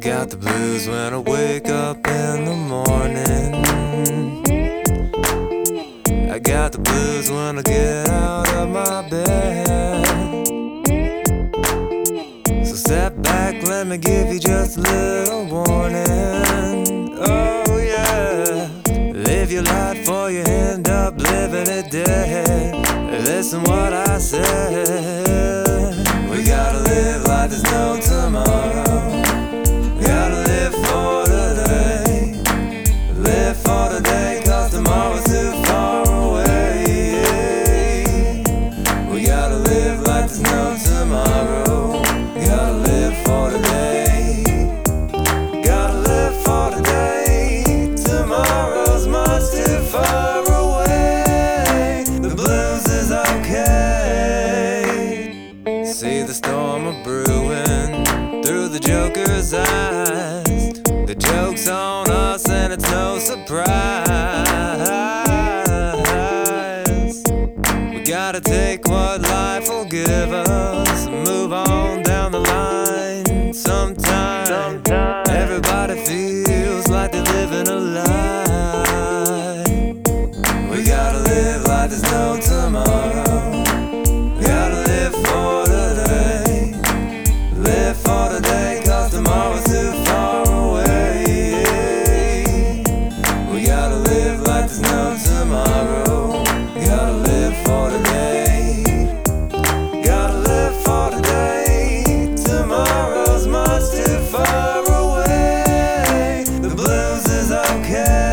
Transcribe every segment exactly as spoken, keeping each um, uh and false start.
got the blues when I wake up in the morning. I got the blues when I get out of my bed. So step back, let me give you just a little warning. Oh yeah, live your life or you end up living it dead. Listen what I said. We gotta live like there's no tomorrow. Gotta live for today. Live for today, cause tomorrow's too far away. We gotta live like there's no tomorrow. Gotta live for today. Gotta live for today. Tomorrow's much too far away. The blues is okay. See the storm a-brewing through the Joker's eyes. The joke's on us and it's no surprise. We gotta take what life will give us and move on down the line. Sometimes, Sometimes. everybody feels like they're living a lie. We gotta live like there's no tomorrow. Gotta live for today. Live for today, cause tomorrow's too far away. We gotta live like there's no tomorrow. Gotta live for today. Gotta live for today. Tomorrow's much too far away. The blues is okay.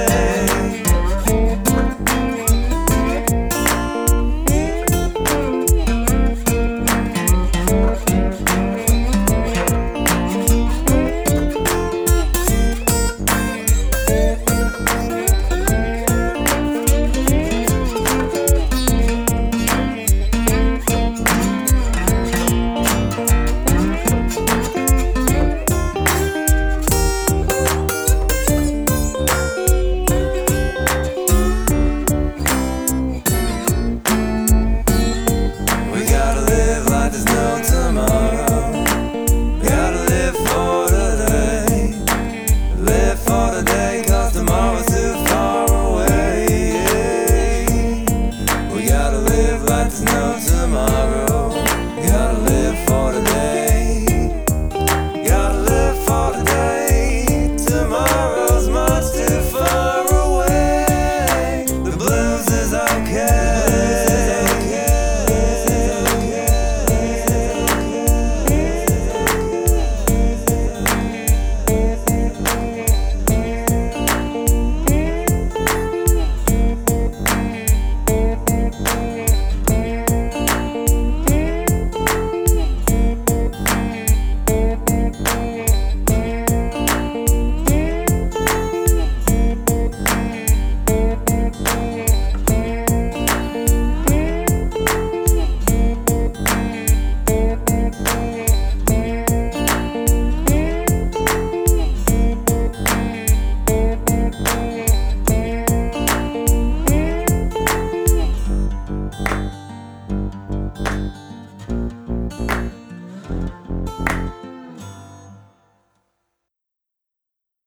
There's no tomorrow. Gotta live for today. Live for today, cause tomorrow's too far away. We gotta live like there's no tomorrow. Gotta live for today. Gotta live for today. Tomorrow's much too far away. The blues is okay.